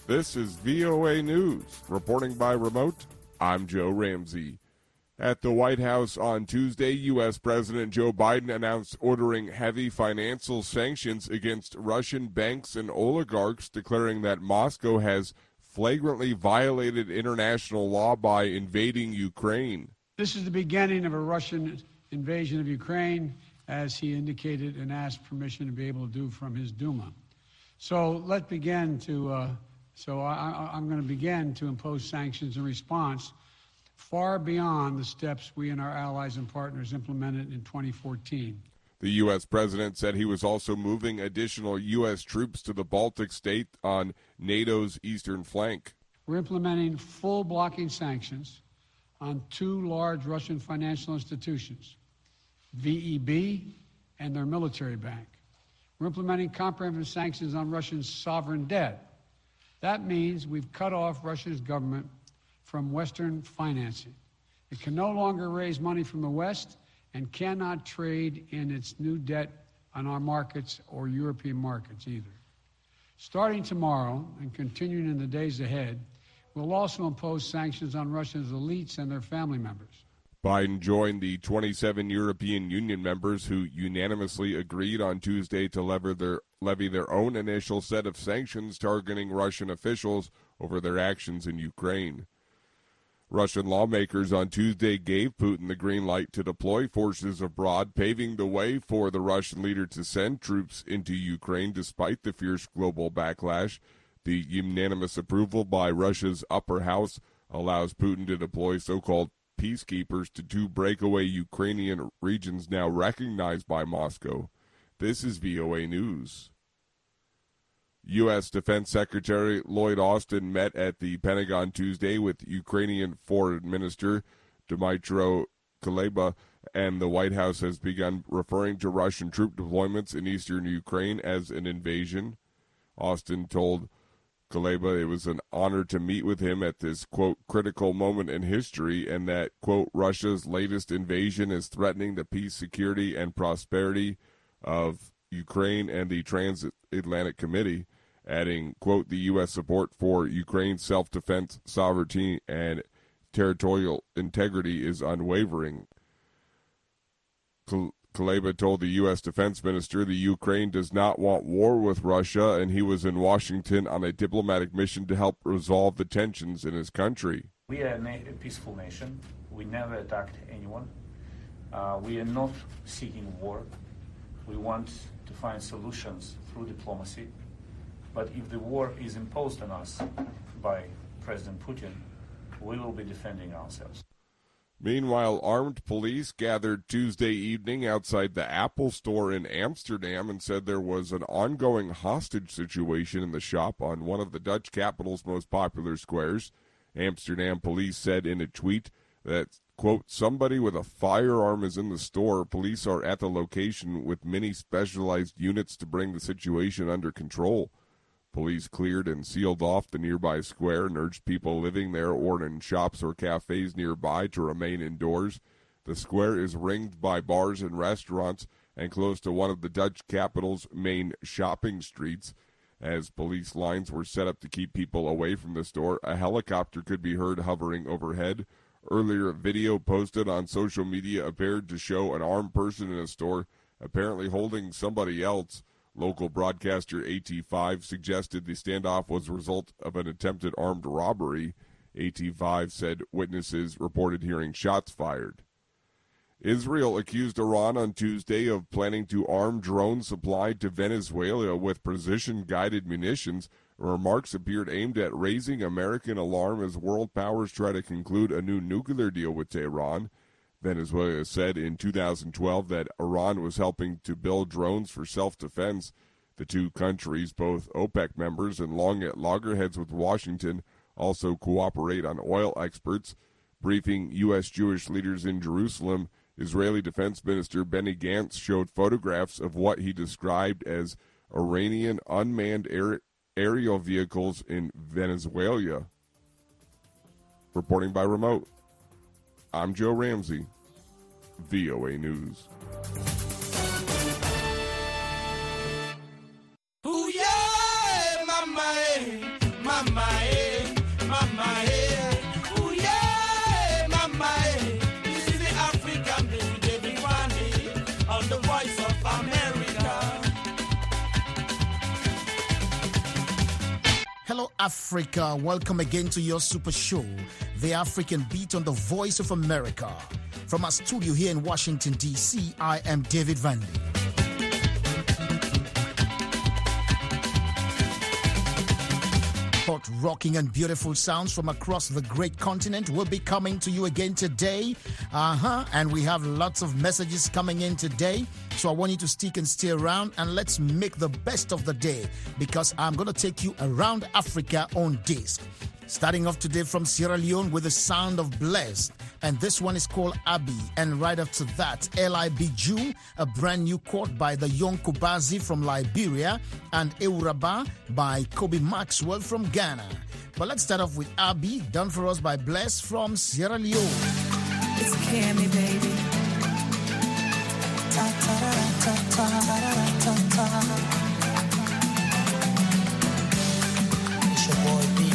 This is VOA News. Reporting by remote, I'm Joe Ramsey. At the White House on Tuesday, U.S. President Joe Biden announced ordering heavy financial sanctions against Russian banks and oligarchs, declaring that Moscow has flagrantly violated international law by invading Ukraine. This is the beginning of a Russian invasion of Ukraine, as he indicated and asked permission to be able to do from his Duma. So let's begin to... I'm going to begin to impose sanctions in response far beyond the steps we and our allies and partners implemented in 2014. The U.S. president said he was also moving additional U.S. troops to the Baltic state on NATO's eastern flank. We're implementing full blocking sanctions on two large Russian financial institutions, VEB and their military bank. We're implementing comprehensive sanctions on Russia's sovereign debt. That means we've cut off Russia's government from Western financing. It can no longer raise money from the West and cannot trade in its new debt on our markets or European markets either. Starting tomorrow and continuing in the days ahead, we'll also impose sanctions on Russia's elites and their family members. Biden joined the 27 European Union members who unanimously agreed on Tuesday to levy their own initial set of sanctions targeting Russian officials over their actions in Ukraine. Russian lawmakers on Tuesday gave Putin the green light to deploy forces abroad, paving the way for the Russian leader to send troops into Ukraine despite the fierce global backlash. The unanimous approval by Russia's upper house allows Putin to deploy so-called peacekeepers to two breakaway Ukrainian regions now recognized by Moscow. This is VOA News. U.S. Defense Secretary Lloyd Austin met at the Pentagon Tuesday with Ukrainian Foreign Minister Dmytro Kuleba, and the White House has begun referring to Russian troop deployments in eastern Ukraine as an invasion. Austin told Kuleba it was an honor to meet with him at this, quote, critical moment in history, and that, quote, Russia's latest invasion is threatening the peace, security, and prosperity of Ukraine and the Transatlantic Committee, adding, quote, the U.S. support for Ukraine's self-defense, sovereignty, and territorial integrity is unwavering. Kuleba told the U.S. Defense Minister the Ukraine does not want war with Russia, and he was in Washington on a diplomatic mission to help resolve the tensions in his country. We are a peaceful nation. We never attacked anyone. We are not seeking war. We want to find solutions through diplomacy. But if the war is imposed on us by President Putin, we will be defending ourselves. Meanwhile, armed police gathered Tuesday evening outside the Apple store in Amsterdam and said there was an ongoing hostage situation in the shop on one of the Dutch capital's most popular squares. Amsterdam police said in a tweet that, quote, somebody with a firearm is in the store. Police are at the location with many specialized units to bring the situation under control. Police cleared and sealed off the nearby square and urged people living there or in shops or cafes nearby to remain indoors. The square is ringed by bars and restaurants and close to one of the Dutch capital's main shopping streets. As police lines were set up to keep people away from the store, a helicopter could be heard hovering overhead. Earlier, a video posted on social media appeared to show an armed person in a store, apparently holding somebody else. Local broadcaster AT5 suggested the standoff was a result of an attempted armed robbery. AT5 said witnesses reported hearing shots fired. Israel accused Iran on Tuesday of planning to arm drones supplied to Venezuela with precision-guided munitions. Remarks appeared aimed at raising American alarm as world powers try to conclude a new nuclear deal with Tehran. Venezuela said in 2012 that Iran was helping to build drones for self-defense. The two countries, both OPEC members and long at loggerheads with Washington, also cooperate on oil exports. Briefing U.S. Jewish leaders in Jerusalem, Israeli Defense Minister Benny Gantz showed photographs of what he described as Iranian unmanned aerial vehicles in Venezuela. Reporting by remote, I'm Joe Ramsey, VOA News. Ooh, yeah, mama, mama. Africa. Welcome again to your super show, The African Beat on the Voice of America. From our studio here in Washington, D.C., I am David Vanley. Hot, rocking, and beautiful sounds from across the great continent will be coming to you again today. And we have lots of messages coming in today. So I want you to stick and stay around and let's make the best of the day, because I'm going to take you around Africa on disc. Starting off today from Sierra Leone with the sound of Blessed. And this one is called Abi. And right after that, L.I.B. Jew, a brand new quote by the Young Kubazi from Liberia, and Euraba by Kobe Maxwell from Ghana. But let's start off with Abi, done for us by Blessed from Sierra Leone. It's Cammy, baby. Ta ta ta ta ta ta. It's your boy B.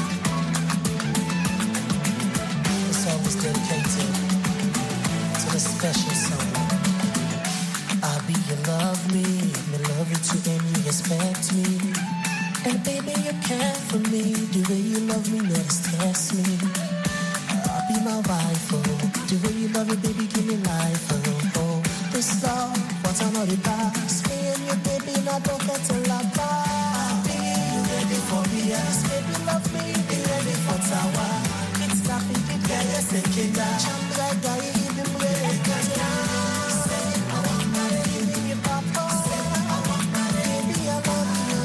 Is dedicated to the special someone. I'll be you love me love you too, and you respect me. And baby, you care for me, the way you love me, never test me. I'll be my wife, oh, the way you love me, baby, give me life, oh. This love, what I'm already past, me and you, baby, now don't get to love. I'll be you ready for me, yes, baby, love me, be ready for Tawa. Nothing to get us a kid. Chandra guy, even break us down. I want my baby, papa. I want my baby, I love you.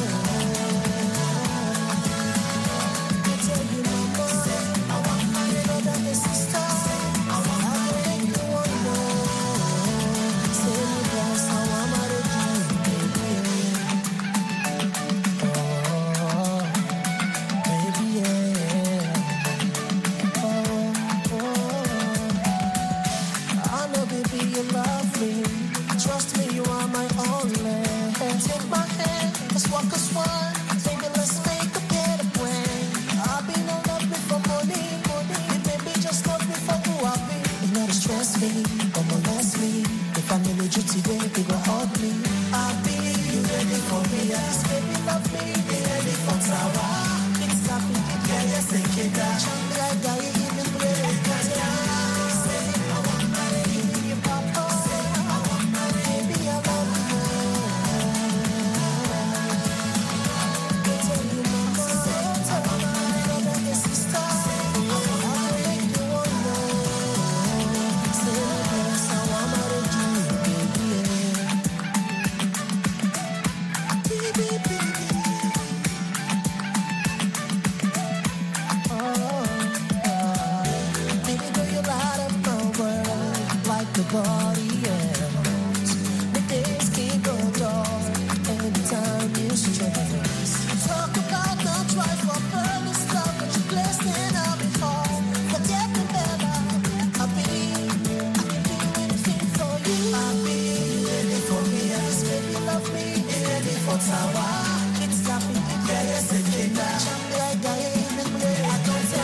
I tell you, mama. I want my brother and sister. I want to make you one more. Say me bless, I want my baby, baby, yeah. You love me, trust me, you are my only. Take my hand, let's walk as one. Baby, let's make a better plan. I've been in love me for money. Baby, just love me for who I be. You never stress me or molest me. If I need you today, you go hug me. I'll be you ready for me. Yes, baby, love me, be ready for Tawa. It's happy, yeah, yes, take it down. Chandra guy, even break us down. Body, yeah. The days keep going dark, and the time is stress. Talk about not try for purpose, love, but you're blessed and I'll be home. Forget me better. I can do anything for you. I'll be ready for me, yes, baby, love me, ready for Tawa. It's happy, yeah, yes, it's in that.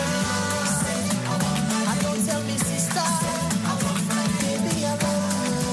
I don't tell me sister. Baby, I love you.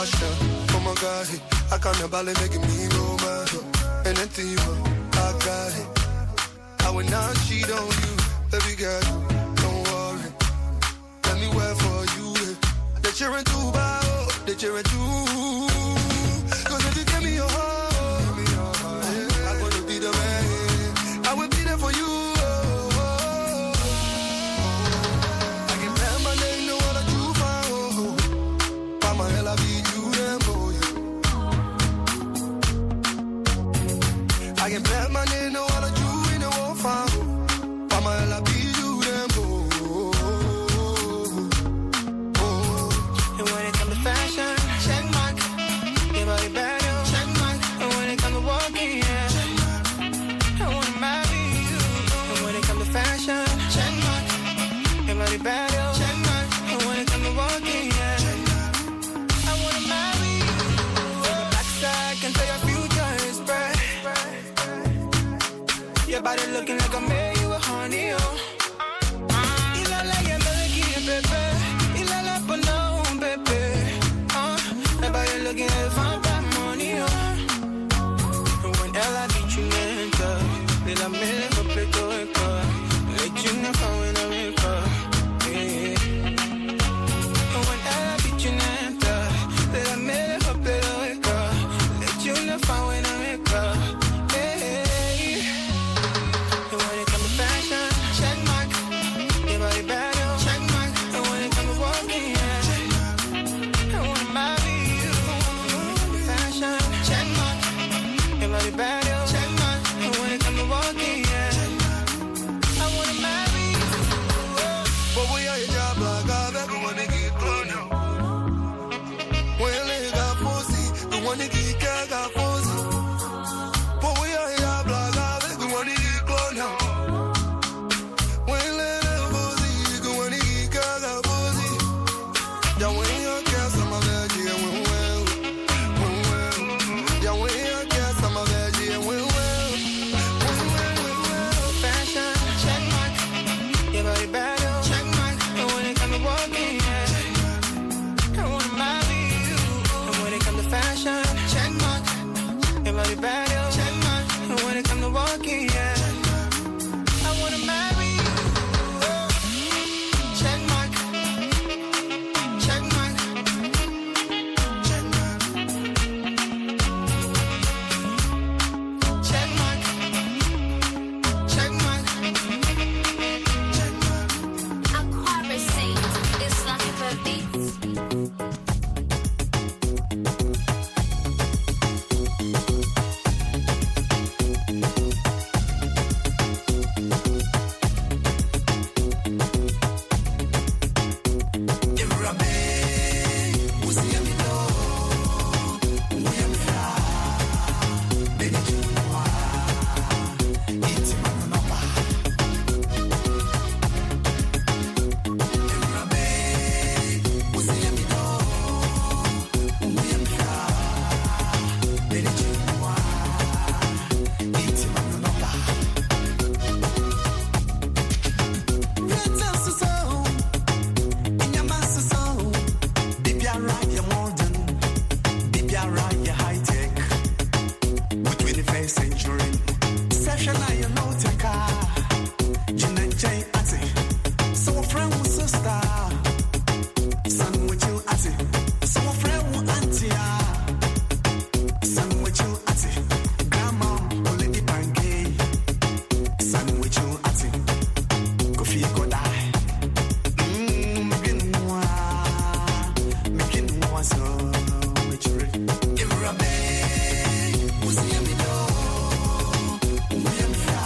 passion. Oh my God, I can't nobody making me no matter. Anything you want, I got it. I will not cheat on you, baby girl. Don't worry. Let me wait for you. The cheering too bad, the cheering too. Cause if you give me your heart, I'm gonna be the man. I will be there for you. I can plan my name, know what I do for. By my hell, I be you and for you. I can plan my name, know what I do in the war for. By my hell, I be you and for. And when it comes to fashion, check mark. Your body bad, check mark. And when it comes to walking, yeah, I wanna marry you. And when it comes to fashion, check mark. Your body bad, check mark. And when it comes to walking, yeah, I wanna marry you. From the backside, can tell your future is bright. Your body looking like I made you a honey, oh. You look like a melody, baby. You look like a no, baby. Your body looking like fun by money, oh. And when Ella beat you, nigga, they la me le completo, let you know how when I wake up, yeah. And when Ella beat you, nigga, they la me le completo, let you know how when I wake up, yeah. And when it comes to fashion, check mark. Your body bad, check mark. And when it comes to walking, yeah, I wanna marry you. Fashion, check mark. Your body bad, check mark. And when it comes to walking, yeah, I wanna marry you. But we are your job, like I've everyone to get close now. When they got pussy, the one that get cat got pussy. But we are your job, like I've everyone to get close now. When they got pussy, the one that get cat got pussy. Yeah, when you get some of that, yeah, when well. Yeah, when you get some of that, yeah, when well. Fashion, check mark. Your body bad, check mark. And when it comes to walking, yeah, I wanna marry you. And when it comes to fashion, check mark. Your body bad, check mark. And when it comes to walking, yeah, I wanna marry you. Check mark. Check mark. Check mark. Check mark. Check mark. Aquarius Saint, it's like a beats. Every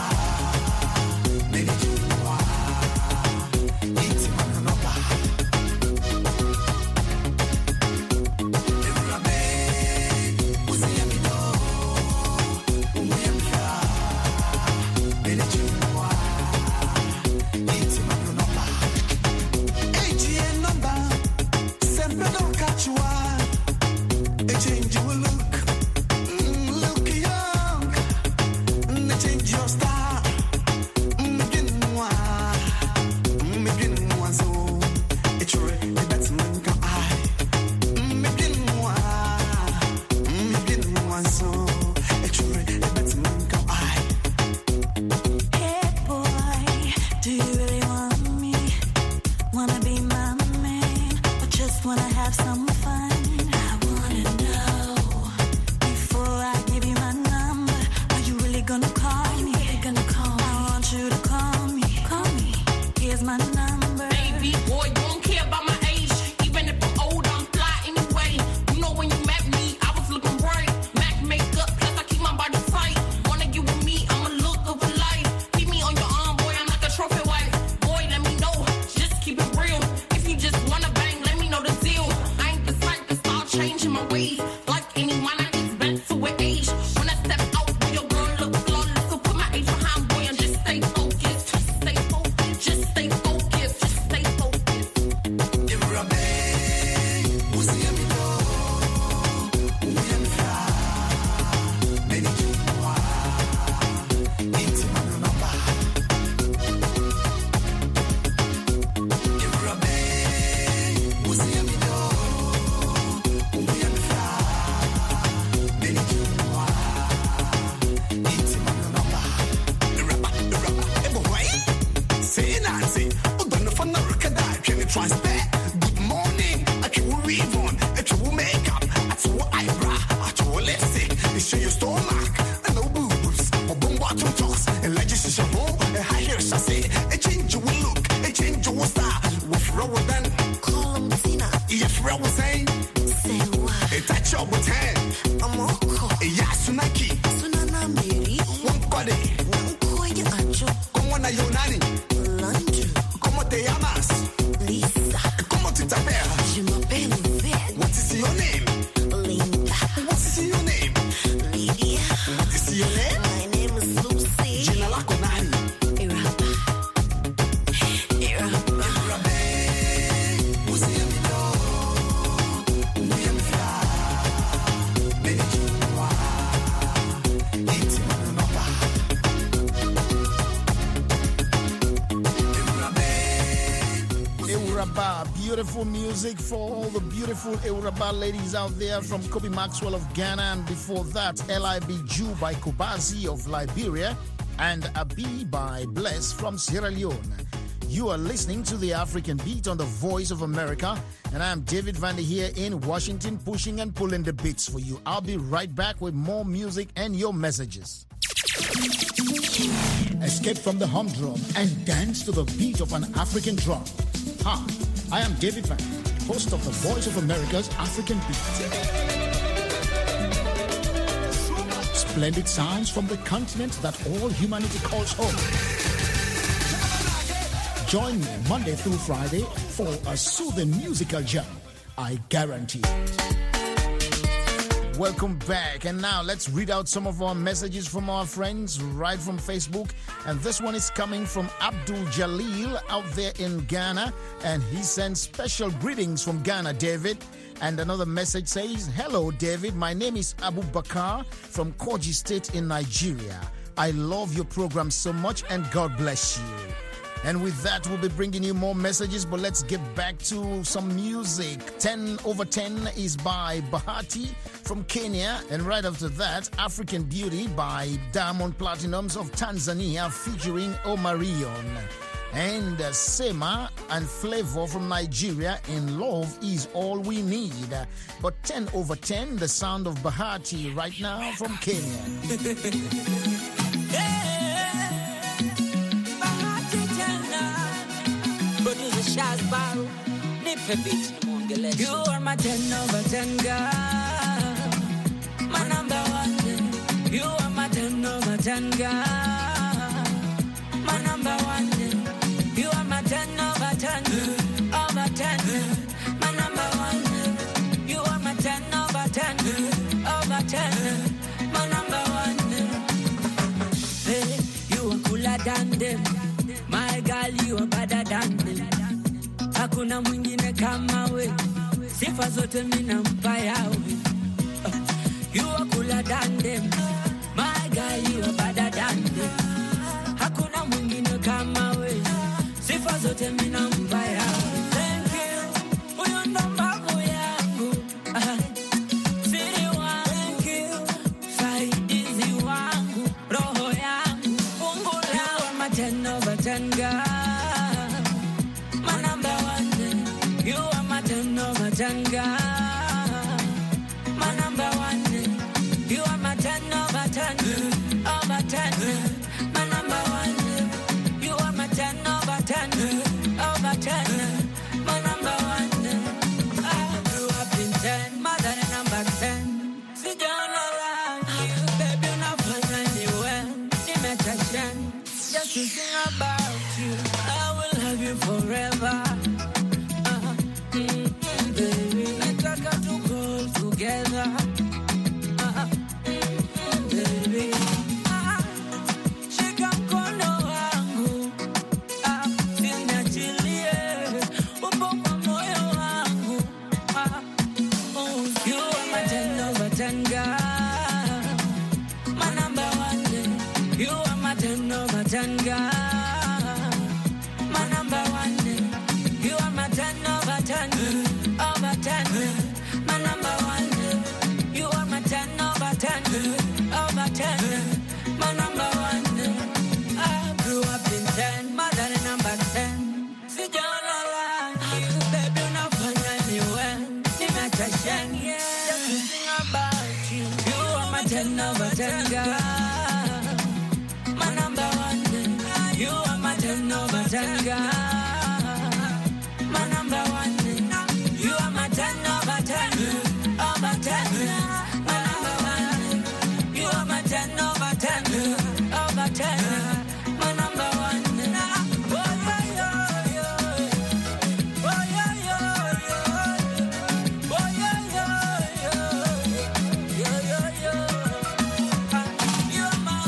Here's my number. Baby boy, you don't care about my age. Even if I'm old, I'm fly anyway. You know when you met me, I was looking bright. Mac makeup, plus I keep my body tight. Wanna get with me, I'm a look of a life. Keep me on your arm, boy, I'm like a trophy wife. Boy, let me know, just keep it real. If you just wanna bang, let me know the deal. I ain't the type to start changing my ways. Like anyone, I get back to an age. When I step out, boy, your girl look flawless. So put my age behind, boy, and just stay focused. Just stay focused. Just stay focused. Just stay focused. Good morning, I can weave on, I can makeup, I can eyebrow, I can lipstick, I show your stomach, I know boobs, I bomb bottom toss, and like just a shampoo, a high hair sassy, a change your look, a change your style, with rower than Call him Tina. if rower saying, Say what? a touch of with hand, I'm all cool. a yasunaki, Sunana Mary. one body, Nkoye Ajo. come on, your nanny, Lanju. come on, te llamas, Lisa. come on, tita bear, Je m'appelle Yvette. what is your name? Linda. What is your name? Lydia. What is your name? My name is Lucy. Jina lako nani? Irapa. Euraba, beautiful music for all the beautiful Euraba ladies out there, from Kobe Maxwell of Ghana, and before that, L.I.B. Jew by Kubazi of Liberia, and Abi by Bless from Sierra Leone. You are listening to the African Beat on the Voice of America, and I'm David Vander here in Washington, pushing and pulling the beats for you. I'll be right back with more music and your messages. Escape from the humdrum and dance to the beat of an African drum. Hi, I am David Vander, host of the Voice of America's African Beat. Splendid sounds from the continent that all humanity calls home. Join me Monday through Friday for a soothing musical jam. I guarantee it. Welcome back. And now let's read out some of our messages from our friends right from Facebook. And this one is coming from Abdul Jalil out there in Ghana. And he sends special greetings from Ghana, David. And another message says, hello, David. My name is Abu Bakar from Kogi State in Nigeria. I love your program so much and God bless you. And with that, we'll be bringing you more messages, but let's get back to some music. 10 over 10 is by Bahati from Kenya. And right after that, African Beauty by Diamond Platinums of Tanzania featuring Omarion. And Sema and Flavor from Nigeria in Love Is All We Need. But 10 over 10, the sound of Bahati right now from Kenya. You are my 10 over 10 girl, my number one. You are my 10 over 10 girl, my number one. You are my 10 over 10, over 10, my number one. You are my 10 over 10, over 10, my number one. Hey, you are cooler than them, my girl. You are better than them. Hakuna mwingine kama we, sifa zote mina mpaya we. You are cooler than them, my guy, you are better than them. Hakuna mwingine kama we, sifa zote mina mpaya we. Thank you, uyo ndo mbavu yangu, siri wangu. Thank you, saidizi wangu, roho yangu, ungula. You are my 10 over 10 girl. You are my 10 over 10 girl, my number one. You are my 10 over 10, over 10, my number one. You are my 10 over 10, chance just to sing about you. I will have you forever. Baby, nataka to grow together. Baby, shika mkono wangu, niachilie upo kwa moyo wangu. You are my 10 over 10 girl, my number one. You are my 10 over 10 girl, my number one. You are my 10 over 10, over 10, my number one. You are my 10 over 10, over 10, my number one. I grew up in 10, my daddy number 10. Sijaona rangi, baby unafanya niwe nimetashen, just to sing about you. You are my 10 over 10 girl, my number one. You are my 10 over 10 girl, my number one. You are my 10 over 10, over 10, my number one. You are my 10 over 10, over 10, my number one. Oh yeah, yeah, yeah. Oh yeah, yeah, yeah. Oh yeah, yeah, yeah. Yeah, yeah, yeah. You're my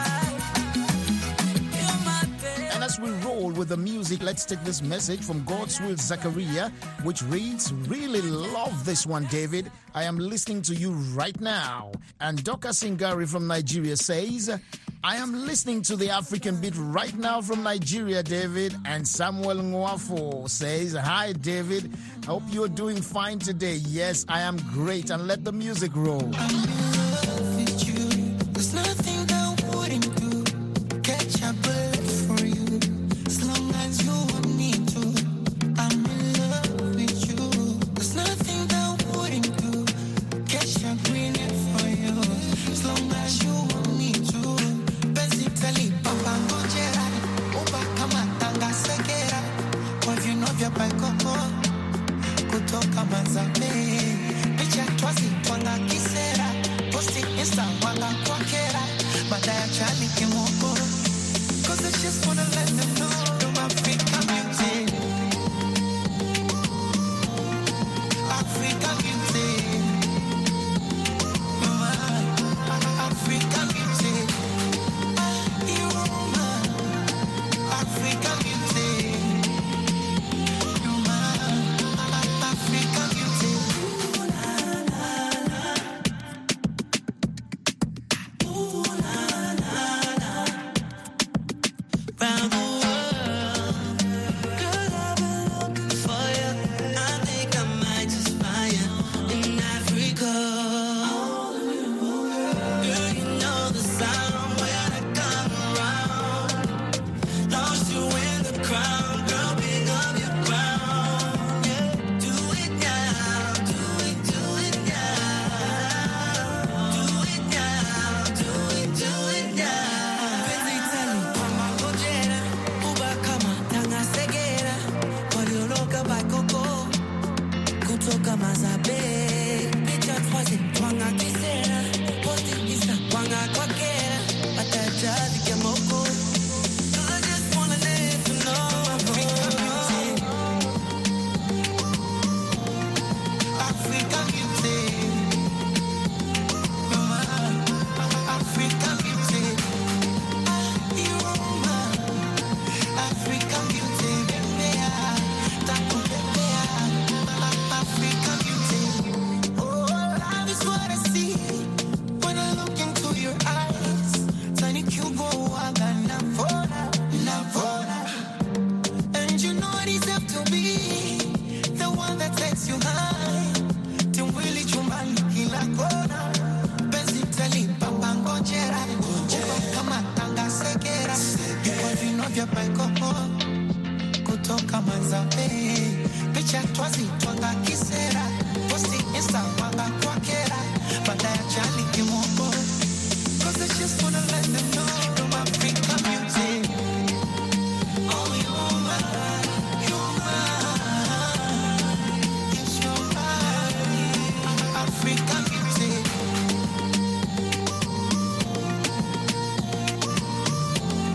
wife. You're my baby. And as we roll with the music, let's take this message from God's Will Zachariah, which reads, really love this one, David. I am listening to you right now. And Doka Singari from Nigeria says, I am listening to the African beat right now from Nigeria, David. And Samuel Nwafo says, hi, David. Hope you're doing fine today. Yes, I am great. And let the music roll. With you, there's nothing that wouldn't do. Catch a bullet for you, as long as you want me to. I'm in love with you. There's nothing that wouldn't do. Catch a green for you, as long as you want me to. Basically, Papa Ngojera, Oba kama tanga segera, kwa vino vya paikoko, kutoka Manzabe, picha twazi twanga kisera, posti insta wanga kwa kera, badaya chali kimoko. Cause I just wanna let them know you're African beauty. African beauty. You're my African beauty. You're my African beauty. You're my African beauty. Ooh la la la. Ooh la la la. Round the world, girl, I've been looking for you. I think I might just find you in Africa. Girl, you know the sound when I come around. Lost you in the crowd, girl, pick up your crown. Yeah, do it now, do it now. Do it now, do it now. Basically, Mama Ngojera, Uba kama tanga segera, Korioloka Baikoko, kutoka Mazabe, picha twazi twanga kisera, posti insta wanga kwa kera, bataja dikamoko. I just wanna let you know African beauty. African beauty. You're my African beauty. You're my African beauty. African beauty. Oh, love is what I see when I look into your eyes. Tiny Cubo, Waga, Navona. And you know it is up to be the one that takes you high. Timwili chumbani kila kona. Basically, Papa Ngojera, Uba kama tanga segera, kwa vino vya paikoko, kutoka Manzabe, picha twazi twanga kisera, posti insta wanga kwa kera, badaya chali kimoko. Cause I just wanna let them know you're my African beauty. Oh, you're my, you're my, yes, you're my African beauty.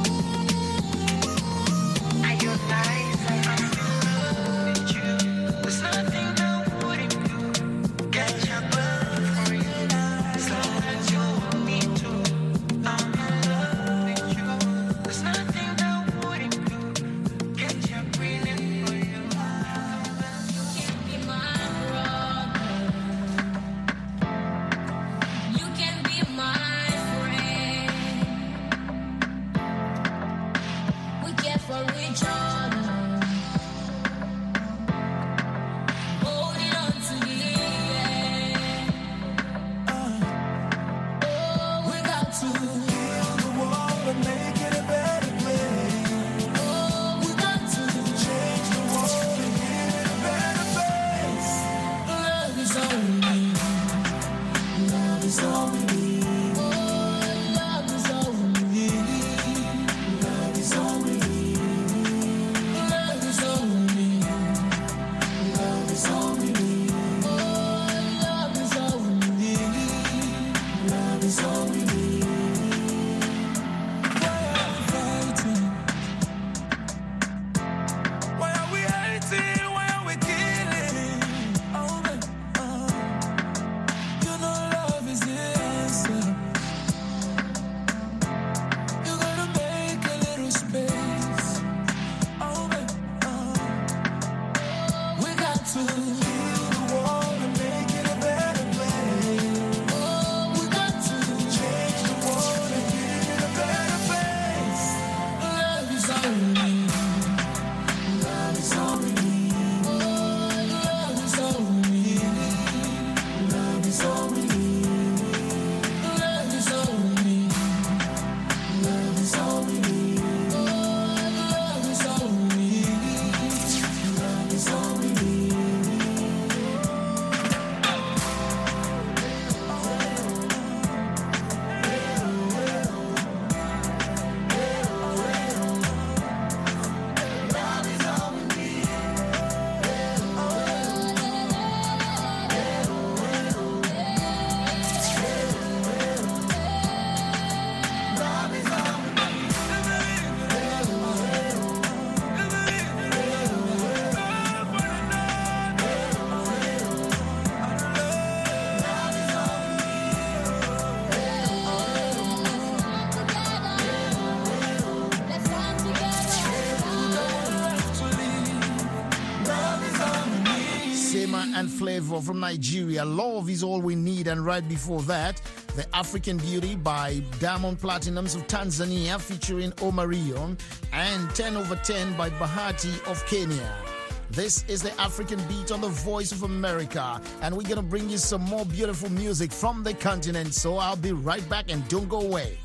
And Flavor from Nigeria. Love is all we need. And right before that, The African Beauty by Diamond Platinums of Tanzania featuring Omarion, and 10 over 10 by Bahati of Kenya. This is the African Beat on the Voice of America, and we're going to bring you some more beautiful music from the continent. So I'll be right back, and don't go away.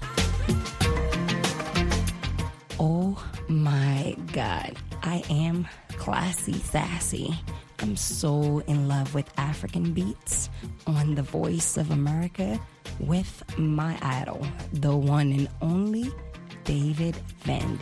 Oh my God, I am classy, sassy. I'm so in love with African beats on the Voice of America with my idol, the one and only David Vandy.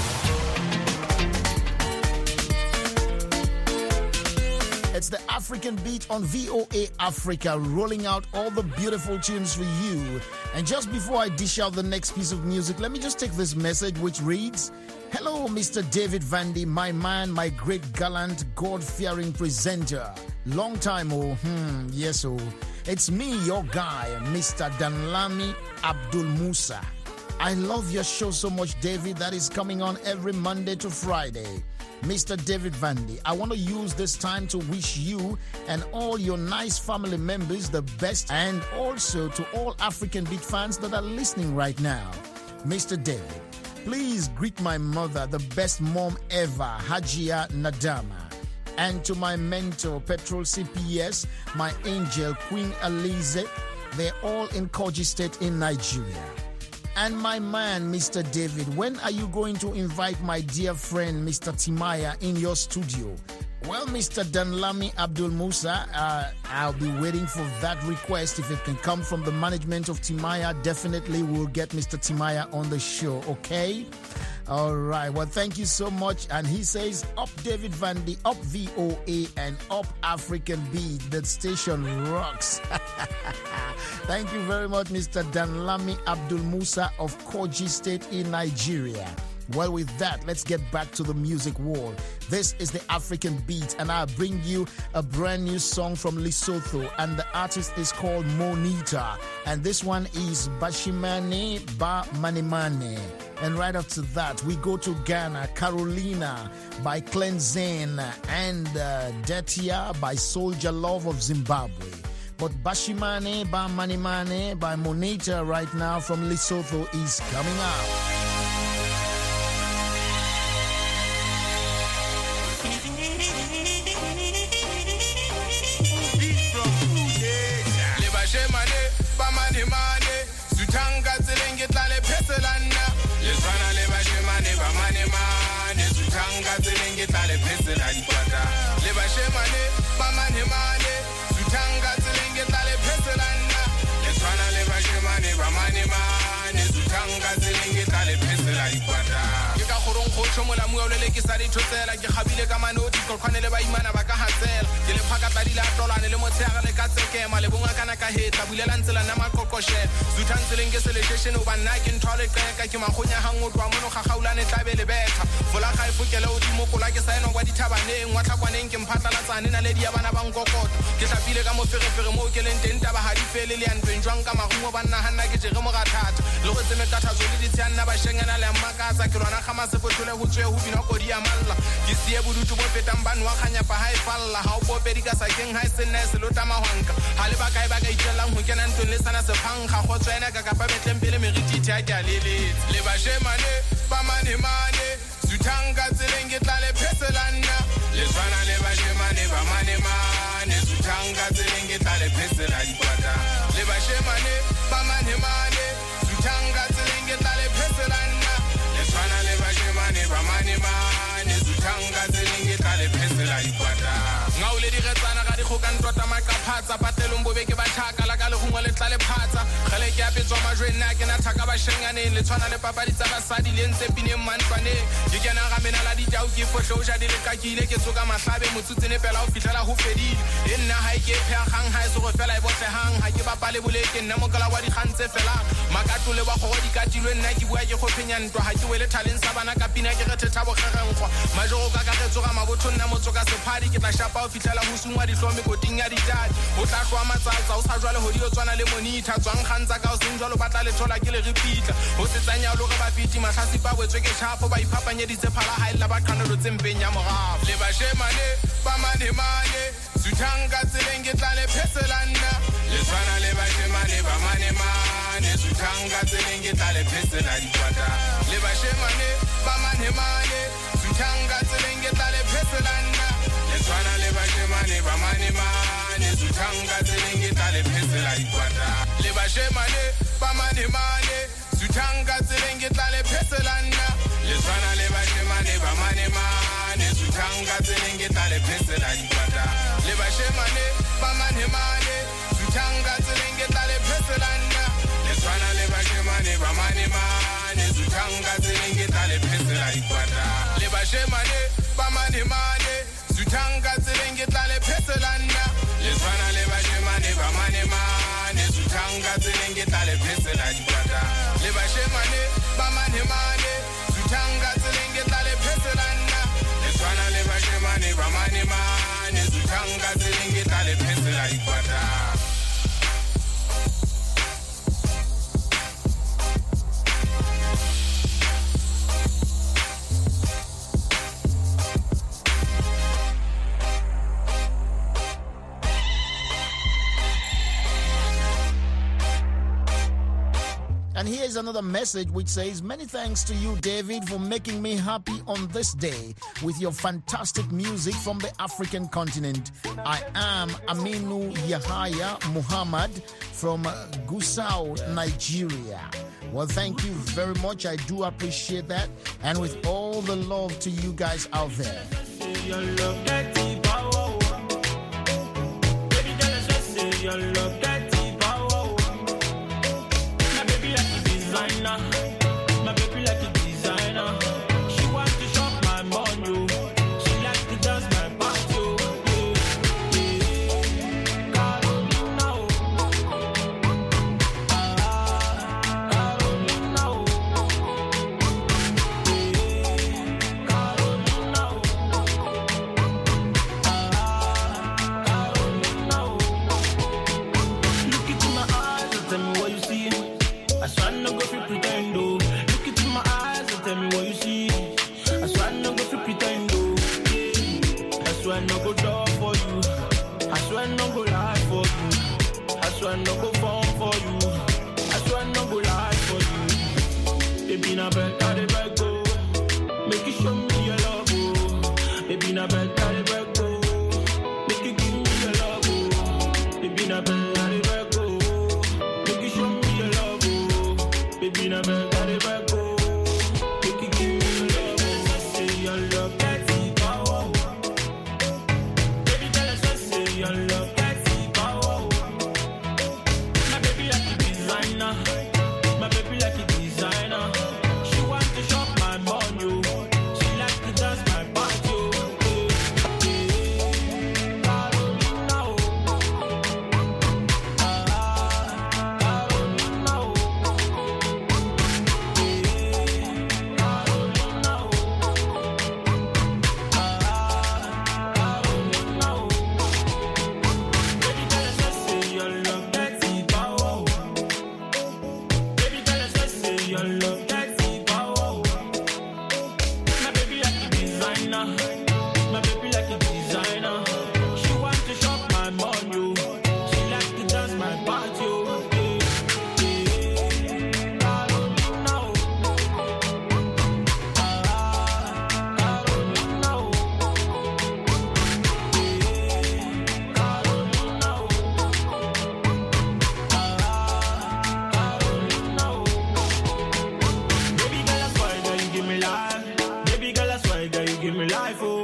It's the African Beat on VOA Africa, rolling out all the beautiful tunes for you. And just before I dish out the next piece of music, let me just take this message which reads, "Hello, Mr. David Vandy, my man, my great gallant, God-fearing presenter. Long time, yes, It's me, your guy, Mr. Danlami Abdul Musa. I love your show so much, David, that is coming on every Monday to Friday. Mr. David Vandy, I want to use this time to wish you and all your nice family members the best, and also to all African Beat fans that are listening right now. Mr. David, please greet my mother, the best mom ever, Hajia Nadama. And to my mentor, Petrol CPS, my angel, Queen Alize. They're all in Kogi State in Nigeria. And my man, Mr. David, when are you going to invite my dear friend, Mr. Timaya, in your studio? Well, Mr. Danlami Abdul Musa, I'll be waiting for that request. If it can come from the management of Timaya, definitely we'll get Mr. Timaya on the show, okay? All right. Well, thank you so much. And he says, up David Vandy, up VOA, and up African Beat. That station rocks. Thank you very much, Mr. Danlami Abdul Musa of Kogi State in Nigeria. Well, with that, let's get back to the music world. This is the African Beat, and I'll bring you a brand new song from Lesotho, and the artist is called Monita, and this one is Bashimane Ba Manimane. And right after that, we go to Ghana, Carolina by Cleanzen, and Detia by Soldier Love of Zimbabwe. But Bashimane Ba Manimane by Monita right now from Lesotho is coming out. ke sa di thotsela ke khabile ka manoti go khwanele ba imana ba ka hatsela ke le phaka tla dila tolane le motshega le ka tsekema le bonga kana ka hetla bulela ntsela na maqoqoshe zuthantsele ke celebration o banna ke nthole qeka ke magonya hangotwa mono ga gaulane tlabele betha vola ga ifukela o dimo kola ke saeno kwa dithabaneng wa tlhakwaneng ke mphatlalatsane na le dia bana ba ngokota ke tlapile ka moferefere mo ke leng teng taba ha di fele le antweng jwang ka magungo banna hanna ke jere mo ga thata le go tseme ka thatso le ditshana ba shengana le makatsa ke lona khama se fotole ho tswe ho bina ko dia malla ke sie bodutu bo fetang banwa wa khanya pa hai falla ha o bopedi ka sakeng ha se nne se lota mahwanka ha le ba kae ba ka itelang ho kena ntwe le sana se phanga go tswena ka ka pa betleng pele meriti tya ke alele le ba shemane ba mane Zutanga zelinge tale pesela ikwata Ngaule di retsana ga di khokang tota makaphatsa Patelong bobeke ba thaka la ka le hungwa le tlale phatsa Gale ke apetswa majwe nna ke na thaka ba shenganeng Le tshwana le papadi tsa basadi le ntse pineng mantwaneng Ke kena ga mena la ditau ke fohle o ja di le kakile Ke tsoka mahlabe motsutsene pela o fihlela ho fedile E nna ha ke phea gang ha e se go fela e botlehang Ha ke bapale boleke nna mokala wa dikgang tse felang Makatole wa go di katilwe nna ke bua ke go phenya ntwa Ha ke wele talent sa bana ka pina ke re thetha bogegengkgwa Majoro ka kagetso ga mabotho nna motsoka sephadi Ke tla shapa o fihlela ho sungwa dihlome koting ya ditadi Ho tla hlwa matsatsa o sa jwale ho di o tswana le monita Tswang kgantsa ka o seng jwalo batla le thola ke le repitla Ho setsanya lo re ba fiti mahlasi pa wetswe ke shapo Ba iphapanyeditse phala ha illa ba qanelo tsempeng ya morao Le ba shemane ba mane mane Zutanga tselenge tla le pheselana Le tshwana le ba shemane ba mane mane Zutanga tselenge tla le phesela dikwata Le ba shemane ba mane mane Zutanga tselenge tla le pheselana Le tshwana le ba shemane ba mane mane Zutanga tselenge tla le phesela dikwata Le ba shemane ba mane mane Zutanga tselenge tla le pheselana Le tshwana le ba shemane ba mane mane Zutanga tselenge tla le phesela dikwata Le ba shemane ba mane mane Zutanga tselenge tla le pheselana Le tshwana le ba shemane ba mane mane Zutanga tselenge tla le phesela dikwata Le ba shemane ba mane mane Zutanga tselenge tla le pheselana Le tshwana le ba shemane ba mane mane Zutanga tselenge tla le phesela dikwata Le ba shemane ba mane mane Zutanga tselenge tla le pheselana Le tshwana le ba shemane ba mane mane Zutanga tselenge tla le phesela dikwata And here's another message which says, many thanks to you, David, for making me happy on this day with your fantastic music from the African continent. I am Aminu Yahaya Muhammad from Gusau, Nigeria. Well, thank you very much. I do appreciate that. And with all the love to you guys out there. Your love that deep power. Baby, just say your love that deep power. My baby like a designer. My baby like a designer. She wants to shop my money. She likes to dance my party. Carolina. I no go door for you. I swear no go lie for you. I swear no go phone for you. I swear no go lie for you. Baby na better the back go. Make you show me your love, oh. Baby na better the back go. Make you give me your love, oh. Baby na better the back go. Make you show me your love, oh. Baby na better the back go. Make you give me your love, oh. Say your love that's the power. Your love that's the power. My baby like a designer. My baby like a designer. She wants to shop my money. She likes to dance my party. Carolina. Your love that's the power. My baby like a designer. My baby like a designer. She wants to shop my money. She likes to dance my party. Baby girl, I swear that you give me life, oh.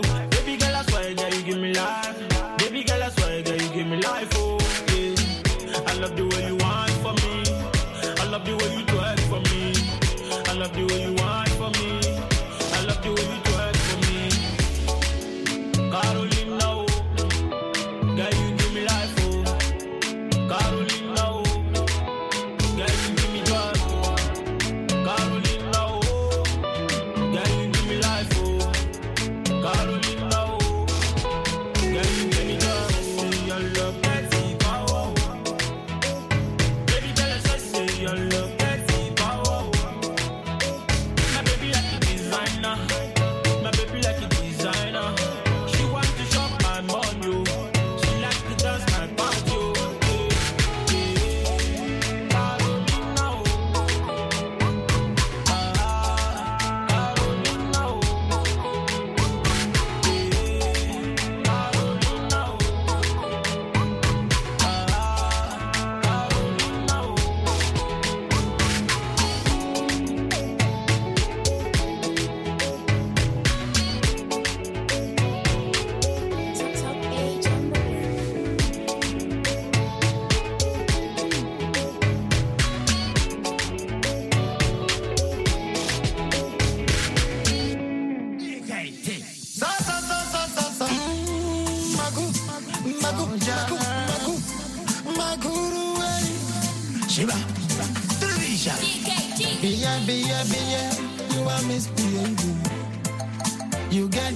you are misbehaving. You get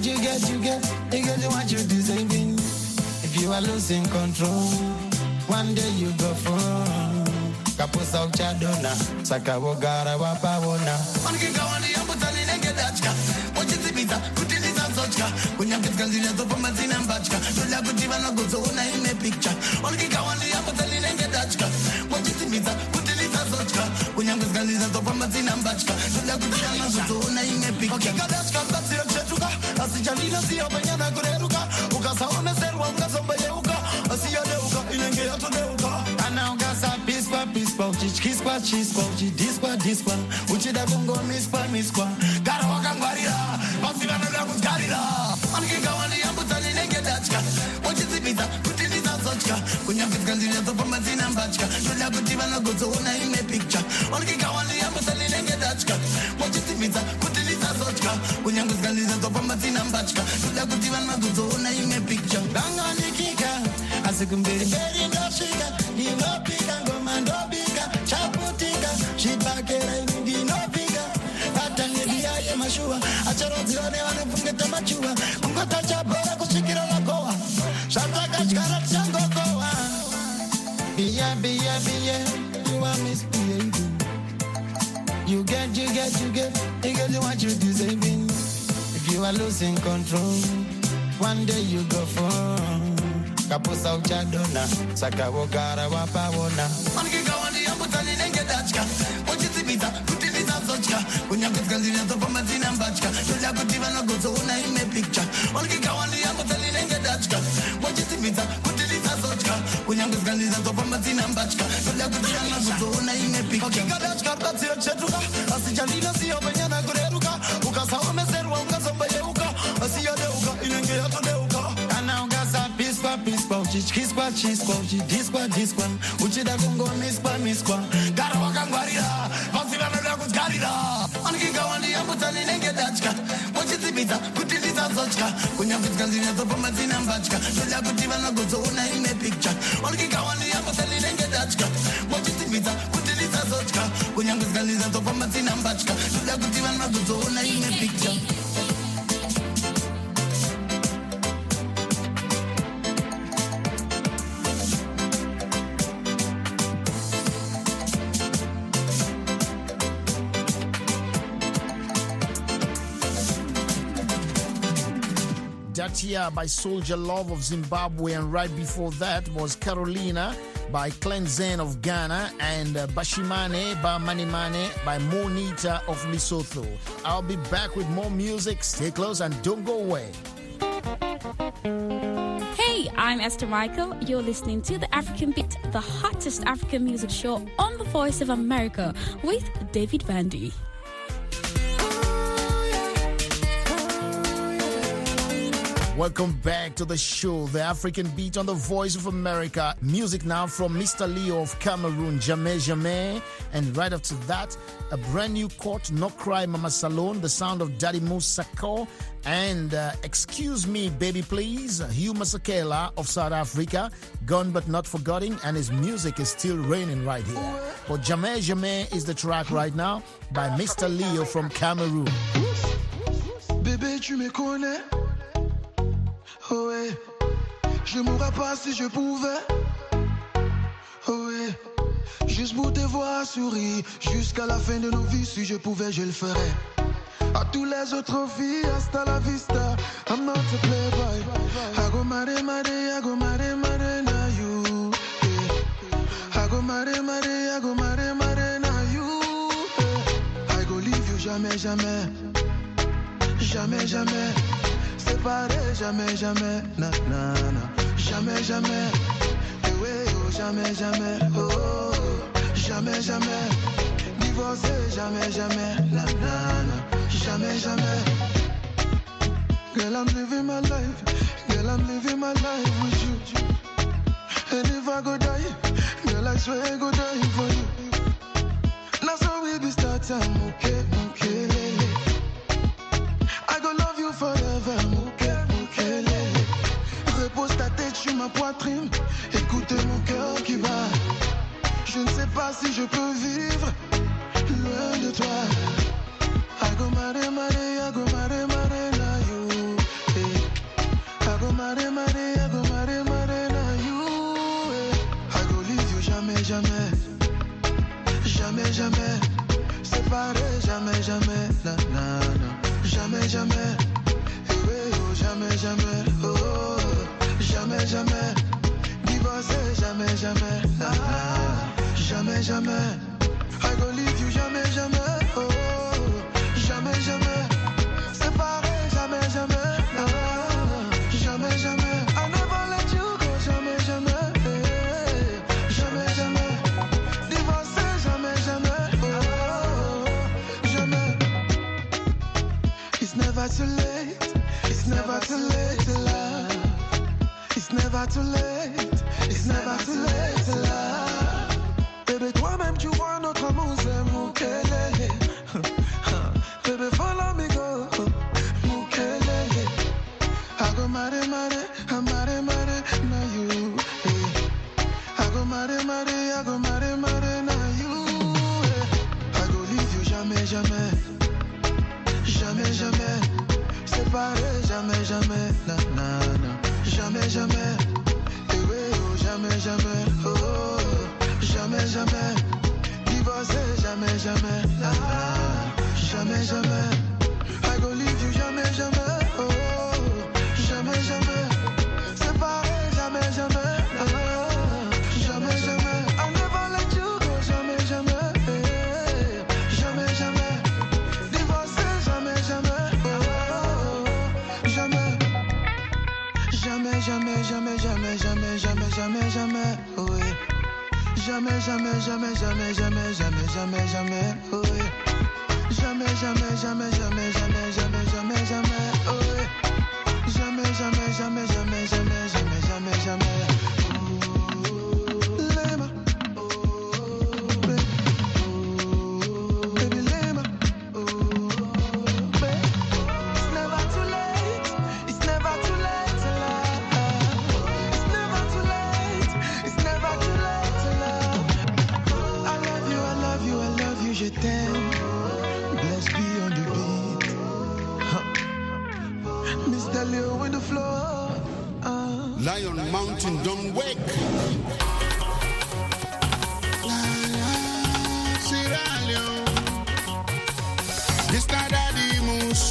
what you deserving. If you are losing control, one day you go fall. Kapusa uchadona, sakawogara wapawona. Onikika wani yambutani nenge dachka. Wachitibita, kutiliza sochka. Kunyamkizkanzina topa mazina mbachka. Tola kutiva na gozo una ime picture. Onikika wani yambutani nenge dachka. Wachitibita, kutiliza sochka. Kunyamkizkanzina topa mazina mbachka. Tola kutiva na gozo una ime picture. Okika dachka, katsio chetuka. Asijalina siyo banyana kureruka. Ukasaone serwa ukasomba yeuka. Asiya deuka, inenge yato deuka. Anaongasa pispa, uchikispa, chispa, uchidispa, uchida kungo mispa. Gara wakangwarira, pasivana kuzgarira. Onikika wani yambutani nenge dachka. Wachitibita, kutiliza sochka. Kunyamkizkanzina topa mazina mbachka. Tola kutiva na gozo una ime picture. Onikika wani yambutani nenge dachka. Wachitibita, kutiliza sochka. Kunyamkizkanzina topa mazina mbachka. Tola kutiva na gozo una ime picture. Ganga nikika, asikumberi ndoshika, ninopika ngoma ndobika, chaputika, shibakera ndinopika, atanidia ye mashua, acharozione wanefungeta machua, kungota chabora kushikira la goa, shataka chkara chango goa. Biya, you are misbehaving. You get what you deserving. If you are losing control, one day you go fall. Kapusa uchadona, sakawogara wapawona. Onikika wani yambutani nenge dachka. Wachitibita, kutiliza sochka. Kunyamkizkanzina topa mazina mbachka. Tola kutiva na gozo una ime picture. Onikika wani yambutani nenge dachka. Wachitibita, kutiliza sochka. Kunyamkizkanzina topa mazina mbachka. Tola kutiva na gozo una ime picture. Okika dachka, katsio chetuka. Asijalina siyo banyana kureruka. Ukasaome serwa ukasomba yeuka. Asiya deuka, inenge yato deuka. Anaongasa pispa, uchikispa, uchidispa, uchida kungo mispa. Gara wakangwarira, pasivana kuzgarira. Onikika wani yambutani nenge dachka. Wachitibita, kutiliza sochka. Kunyamkizkanzina topa mazina mbachka. Tola kutiva na gozo una ime picture. Onikika wani yambutani nenge dachka. Wachitibita, kutiliza sochka. Kunyamkizkanzina topa mazina mbachka. Tola kutiva na gozo una ime picture. Datia by Soldier Love of Zimbabwe, and right before that was Carolina by Cleanzen of Ghana, and Bashimane by Manimane by Monita of Lesotho. I'll be back with more music. Stay close and don't go away. Hey, I'm Esther Michael. You're listening to The African Beat, the hottest African music show on the Voice of America with David Bandy. Welcome back to the show, The African Beat on the Voice of America. Music now from Mr. Leo of Cameroon, Jamais. And right after that, a brand new court, No Cry Mama Salone, the sound of Daddy Musako. And Excuse Me Baby Please, Hugh Masakela of South Africa, Gone But Not Forgotten, and his music is still reigning right here. But Jamais is the track right now by Mr. Leo from Cameroon. Bébé, tu me connais. Oh ouais, je mourrais pas si je pouvais. Oh ouais, juste pour te voir sourire jusqu'à la fin de nos vies. Si je pouvais, je le ferais. À tous les autres filles, hasta la vista. I'm not a playboy. I go mare, I go mare na you. I go mare, na you. I go leave you jamais. Séparés, jamais, na. Jamais, eh ouais, oh, jamais, oh, jamais, divorcés, jamais, na. Jamais. Girl, I'm living my life with you. And if I go die, girl, I swear I go die for you. Now so we be start time, okay, lele. I go love you forever, okay, lele. Repose ta tête sur ma poitrine, écoute mon cœur qui bat. Je ne sais pas si je peux vivre loin de toi. jamais. Eh oui, oh, jamais, jamais. Oh, jamais, jamais. Divorcer, jamais, jamais. Jamais, jamais. I go leave you, jamais, jamais. Oh, jamais, jamais. Séparé, jamais, jamais. Jamais, jamais. I never let you go, jamais, jamais. Jamais, jamais. Divorcer, jamais, jamais. Oh, jamais. It's never too late. It's never too late to love. It's never too late. It's never too late to love. Bébé, toi-même, tu vois notre amour, c'est Mukele. Bébé, follow me, go. Mukele. I go mare, mare, now you. I go mare, mare, now you. I go leave you, jamais, jamais. Jamais, jamais. Séparé, jamais, jamais. Na, na, na. Jamais, jamais. Eh oui, oh, jamais, jamais. Oh, jamais, jamais. Divorcé, jamais, jamais. Jamais, jamais. I go leave you, jamais, jamais. Oh, jamais, jamais. Séparé, jamais, jamais. Jamais, jamais. I never let you go, jamais, jamais. Jamais, jamais. Divorcé, jamais, jamais. Oh, jamais. Jamais, jamais, jamais, jamais, jamais, jamais, jamais, jamais. Oui. Jamais, jamais, jamais, jamais, jamais, jamais, jamais, jamais. Oui. Jamais, jamais, jamais, jamais, jamais, jamais, jamais, jamais. Oui. Jamais, jamais, jamais, jamais, jamais, jamais, jamais, jamais. Lema. Baby, Lema. It's never too late. It's never too late to love. It's never too late. It's never too late to love. I love you, I love you, I love you, je t'aime. Bless be on the beat. Mr. Leo with the floor. Lion Mountain, don't wake. Sierra Leone. Mr. Daddy Moose.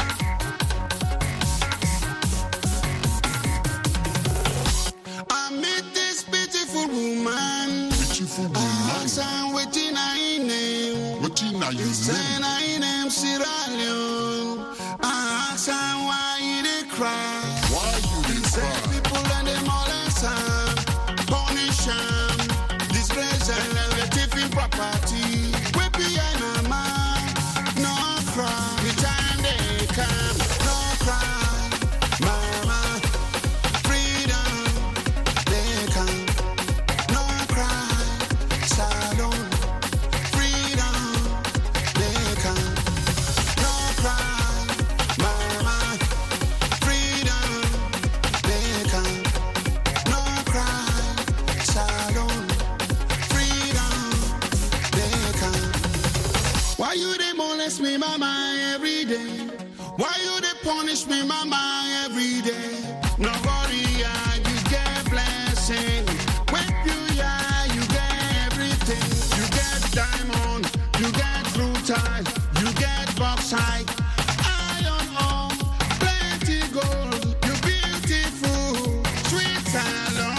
I met this beautiful woman. I asked her waiting I name. You say I name Sierra Leone. I asked her why you dey cry. Why you dey cry? People and them all answer. Punish them, disgrace them, and the thief in property. We behind my mind, no cry. The time they come, no cry. Mama, freedom, they come, no cry. Salon, freedom, they come, no cry. Mama, freedom, they come, no cry. Salon, freedom, they come. Why you dey molest me, mama, every day? Why you dey punish me, mama, every day? Nobody, you get blessing. When you, you get everything. You get diamond, you get rutile, you get bauxite, iron ore, plenty gold. You beautiful, sweet salon.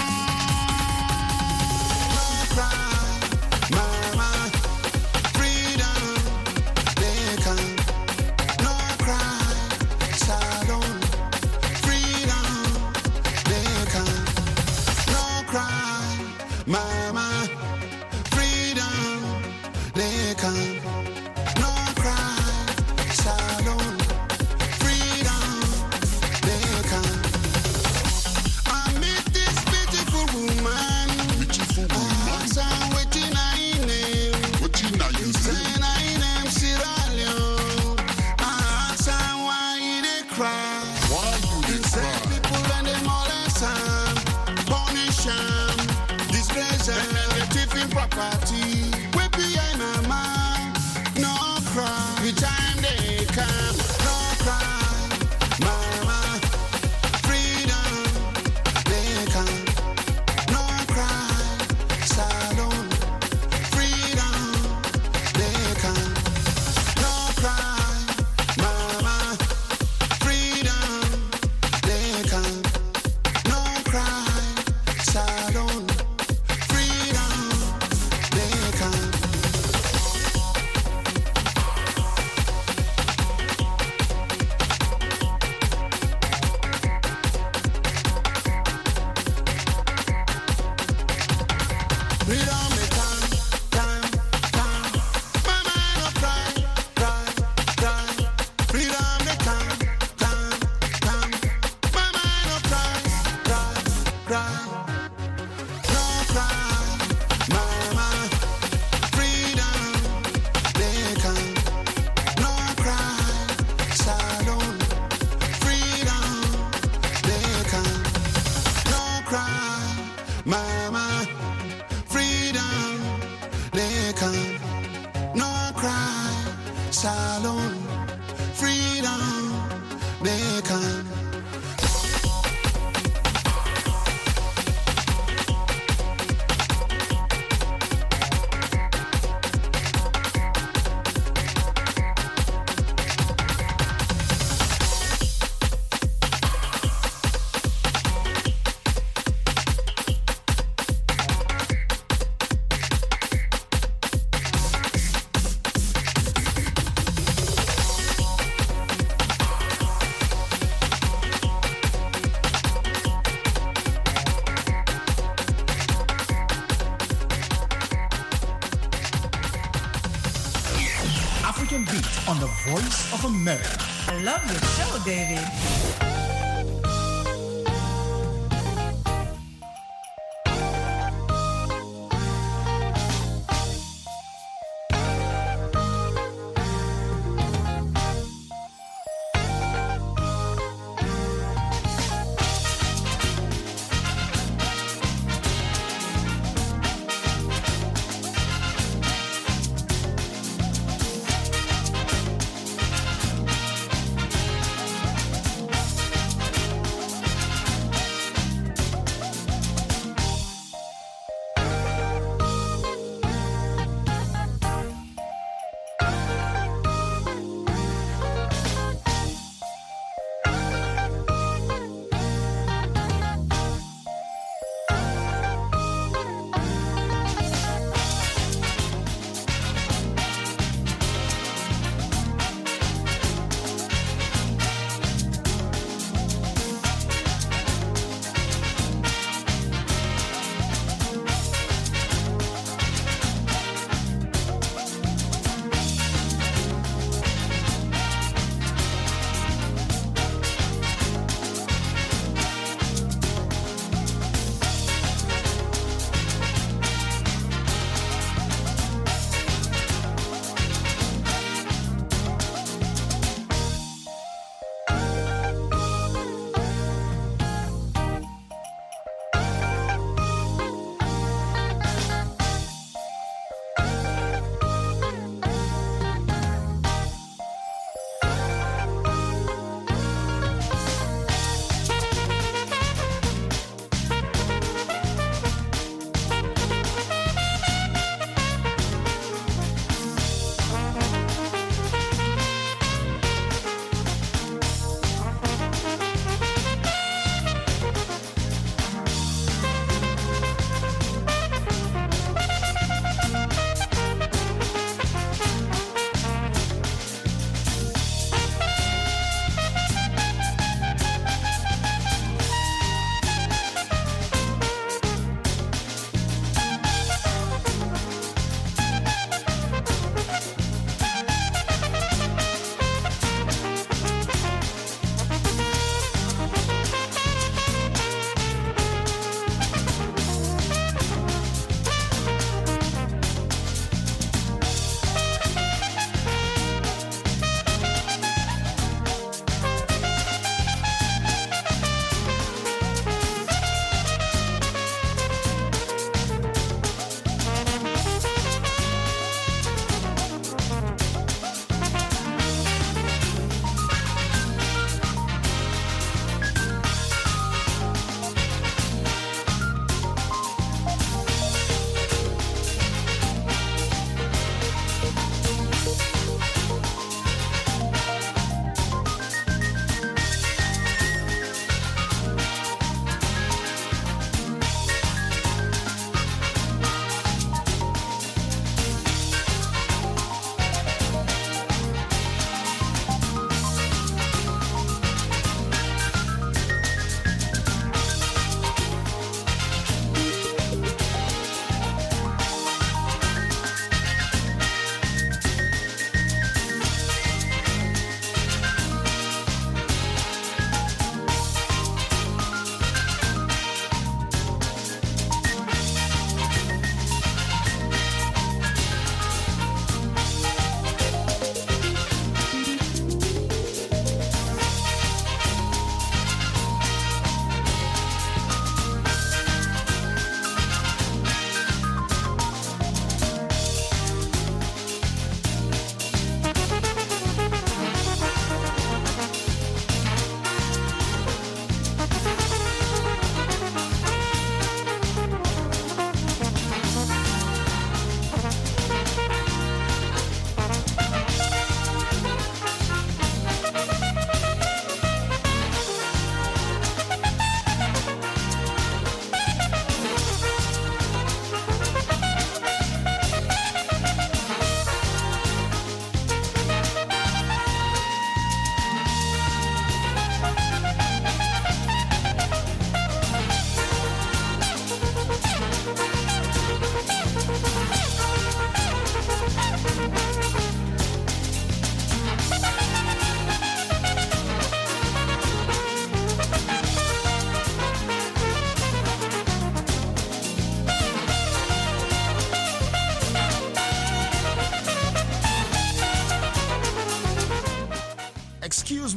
No cry, mama, freedom, they come. No cry, salon, freedom, they come. No cry, mama, freedom, they come. No cry, salon, freedom, they come. I met this beautiful woman. I asked her waiting I name. You say I name Sierra Leone. I asked her why you dey cry. You say people and them all answer. Punish them, disgrace them, and the thief in property. We behind my mind, no cry. The time they come, no cry. Mama, freedom, they come, no cry. Salon, freedom, they come, no cry. Mama, Jamaican. African Beat on the Voice of America. I love your show, David.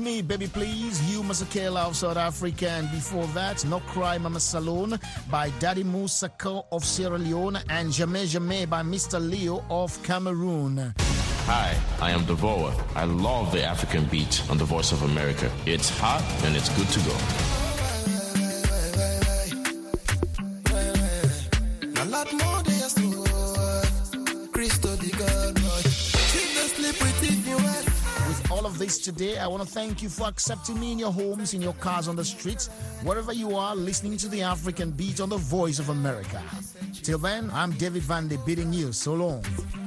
Me, Baby Please, Hugh Masakela of South Africa, and before that, No Cry Mama Salone by Daddy Moussaka of Sierra Leone, and Jamais Jamais by Mr. Leo of Cameroon. Hi, I am Devoa. I love the African beat on the Voice of America. It's hot and it's good to go. A lot more days to Christo the God boy. Keep the sleep with it, you well. With all of this today, I want to thank you for accepting me in your homes, in your cars, on the streets, wherever you are, listening to the African beat on the Voice of America. Till then, I'm David Van De bidding you so long.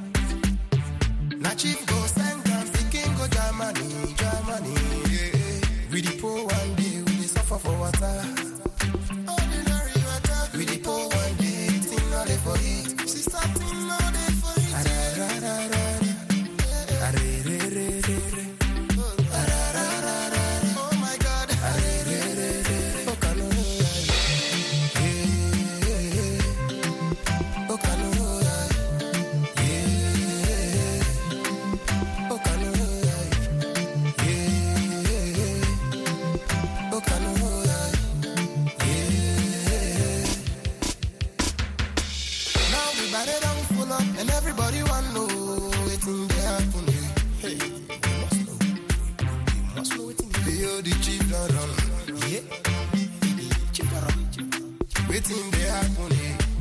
Na chief go send them, the king go Germany, Germany. Yeah. We the poor one day, we the suffer for water. Ordinary water. We the poor one day, thing all day for it. Sister, thing all day for it. Oh my God. Oh, Kano. Oh, Kano. And everybody want to know what's in the happen. Hey, you must know what's in the Yo, the chief don't run. Yeah, the chief don't run. What's in the happen.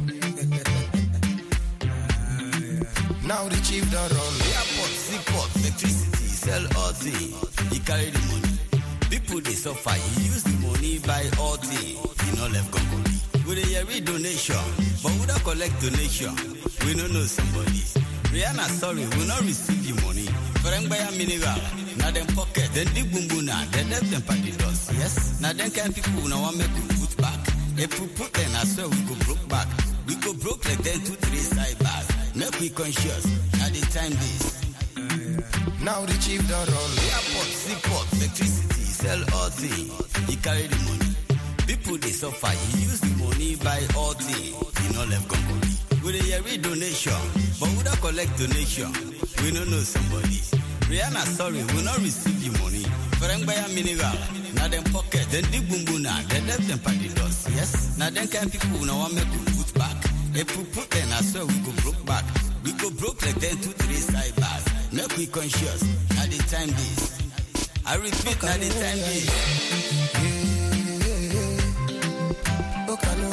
Now the chief don't run. Airport, seaport, electricity, sell all things. He carry the money. People they suffer. He use the money buy all things. He no left Congo. With a yearly donation, but we don't collect donation. We don't know somebody. Rihanna, sorry, we not receive the money. For them buy a mineral, now them pocket, then dig bumbuna, then left them party doors. Yes, now them kind people now want make we put back. If we put then I swear we go broke back. We go broke like then 2-3 side bars. Make we conscious. Now the time this. Now the chief don't run. Airport, seaport, electricity, sell all things. He carry the money. People they suffer. He use the money buy all things. He no left Congo. With a yearly donation, but we don't collect donation. We don't know somebody. Rihanna, sorry, we not receive the money. For them buy a mineral, now them pocket, then dig bumbuna, then left them party doors. Yes, now them kind people now want make we put back. If we put then I swear we go broke back. We go broke like then 2-3 side bars. Make we conscious. Now the time this. I repeat, now the time this. Oh,